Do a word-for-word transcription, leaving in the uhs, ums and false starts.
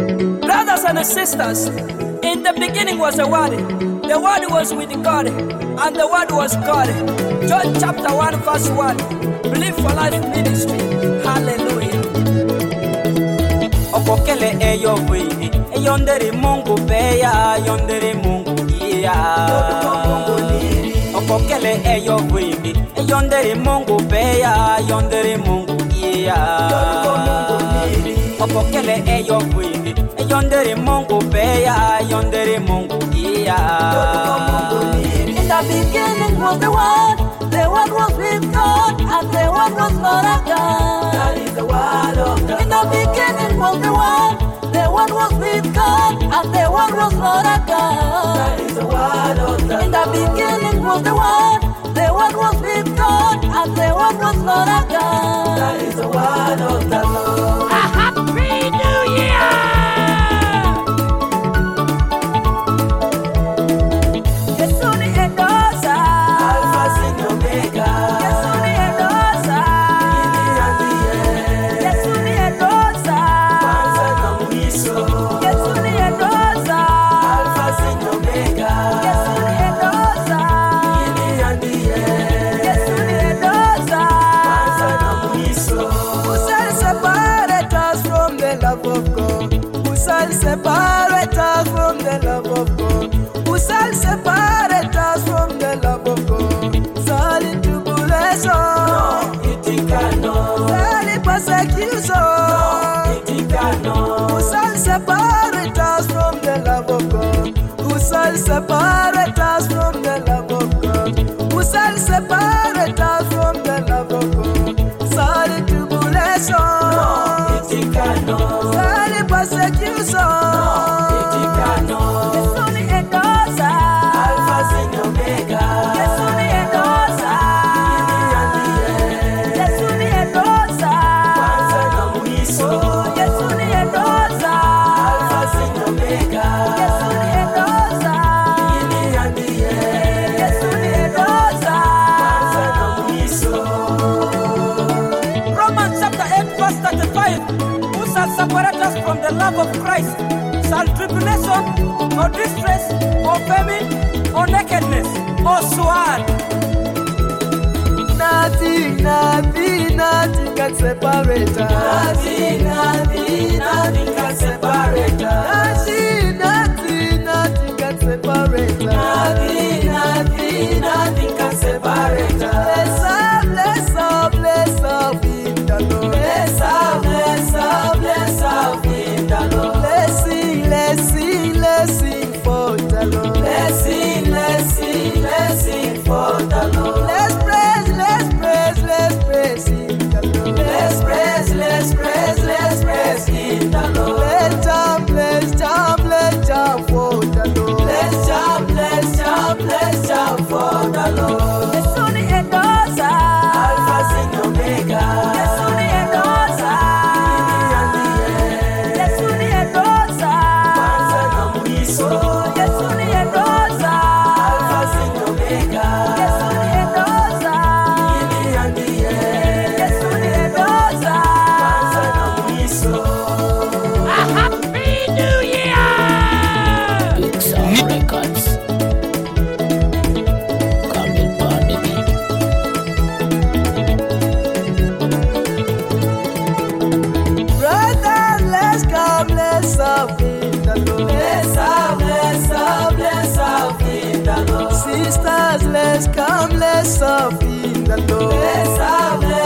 Brothers and sisters, in the beginning was the Word. The Word was with God, and the Word was God. John chapter one verse one. Believe for Life Ministry. Hallelujah. Okokele eyo wili, eyondere Mungu beya, yondere Mungu iya. Okokele eyo wili, eyondere Mungu beya, yondere Mungu iya. Okokele eyo wili, eyondere Mungu beya, yondere Mungu iya. In the beginning was the Word, the Word was with God, and the Word was not a God. That is the Word of God. In the beginning was the Word, the Word was with God, and the Word was not a God. That is the Word of God. In the beginning was the Word, the Word was with God, and the Word was not a God. That is the Word of the Lord. A happy New Year! Separate us from the love of God. Who shall separate us from the love of God? Solid tribulation, no, it cannot. Solid persecution, no, it cannot. Who shall separate us from the love of God? Who shall separate us from the love of God? Who shall separate us from the love of God? Solid tribulation, no, it cannot. Solid persecution, no, it cannot. It's only a dosa, Alpha and Omega. it's only a dosa, it's only a dosa, oh, it's only a dosa, Alpha and Omega. it's only a dosa, it's only a dosa. Romans chapter eight verse thirty-five. Who shall separate us from the love of Christ? Shall tribulation, or distress, or famine, or nakedness, or sword? Nothing, nothing, nothing can separate us. Nothing, nothing, nothing can separate us. Nothing, nothing, nothing can separate us. Nothing, nothing, nothing can separate us. Bless up, bless up, bless up in the Lord. Bless up, bless up, bless up in the Lord. Let's sing, let's sing, let's sing for the Lord. Let's sing, let's sing, let's sing for the Lord. Let's praise, let's praise, let's praise in the Lord. Let's praise, let's praise, let's praise in the Lord. Let's jump, let's jump, let's jump for the Lord. Let's jump, let's jump, let's jump for the Lord. It's only a dosa, Alpha and Omega. it's only a dosa, it's only a dosa, oh, it's only a dosa, Alpha and Omega. it's only a dosa, it's only a dosa. A happy New Year! Big Sound Records. Kamil Pandemi. Brothers, let's come, let's serve in the Lord. Let's serve, let's serve, let's serve in the Lord. Sisters, let's come, let's serve in the Lord. Let's serve, let's